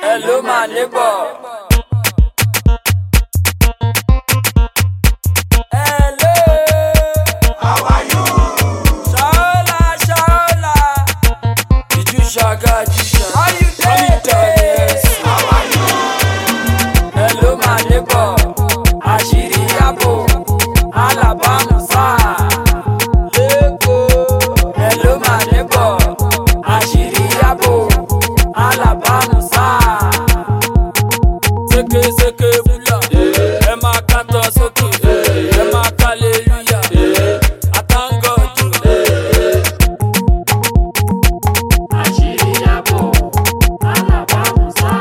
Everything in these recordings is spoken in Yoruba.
Hello, my neighbor. Hello. How are you? Shaola, Shaola. Did you shaga jisha? How you doing? How are you? Hello, my neighbor. Ashiri Abo. Alabama sa. Leko. Hello, my neighbor. Ashiri Abo. Alabama sa. Seke bula. Ema kato soke. Ema hallelujah. I thank God. Ashiri Abo. Alabama sa.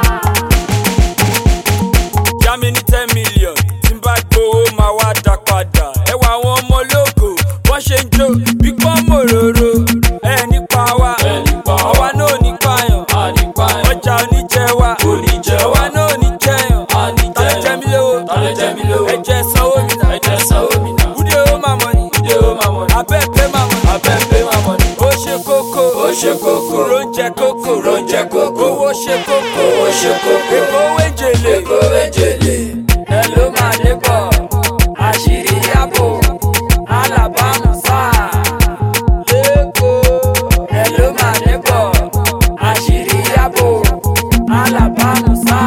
Yamini 10 million. Timba gbowó máa wá dá padà. Ẹ wá àwọn ọmọ ológo. Wọ́n ṣe ń jó bí pọ́n mòróró. Ẹ nípa wa. Àwa náà ò ní pààyàn. Ọjà oníjẹ wa. Àwa náà ò ní jẹyàn. Ta ló jẹ mí lówó? Ẹ jẹ́ sanwó mi náà. Wúdí owó máa mọ̀ ni. Abẹ́ pé máa mọ̀ ni. Ó ṣe kókó. Kúrò ń jẹ kókó. Owó ṣe kókó. Èkó wéjèlè. Hello, my neighbor. Ashiri Abo. Alabama sa. Leko. Hello, my neighbor. Ashiri Abo. Alabama sa.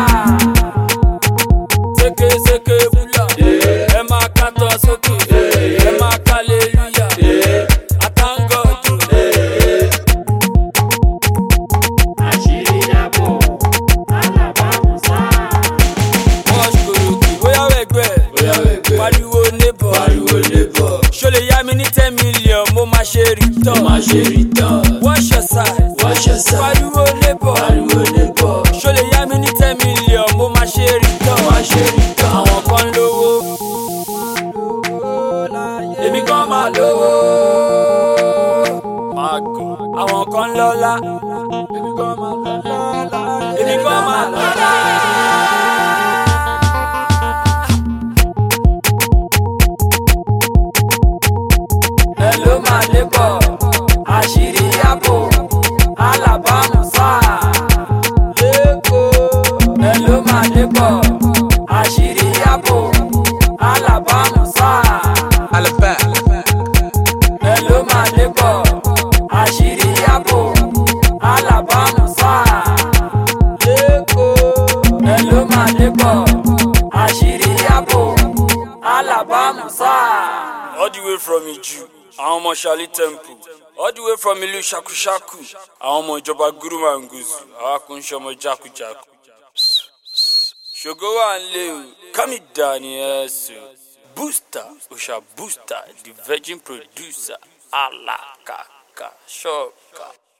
Seke bula. Ẹ máa kato sókè. Ẹ máa hallelujah. I thank God. Ashiri Abo. Alabama sa. Wash koroki. Oya wẹ̀gbẹ́. Pariwo neighbor. Ṣo lè yá mi ní 10 million, mo máa ṣe return. Wash your side. Pariwo neighbor. Ṣo lè yá mi ní 10 million, mo máa ṣe return. Àwọn kan lówó. Èmi kan máa lówó. Àwọn kan lọ́lá. Èmi kan máa lọ́lá. Hello, my neighbor. Ashiri Abo. Alabama sa. Leko. Hello, my neighbor. Ashiri Abo. Alabama sa. Hello, my neighbor. Ashiri Abo. Alabama sa. Leko. Hello, my neighbor. Ashiri Abo. Alabama sa. All the way from Iju, àwọn ọmọ Shali Temple. All the way from ìlú Shakushaku, àwọn ọmọ ìjọba Guru Manguzu, àwọn akúnṣe ọmọ Jakujaku. Ṣògo wà ń lé o, kámi dání ẹ̀sùn. Booster, Osha Booster, the virgin producer, Alakaka, Shoka.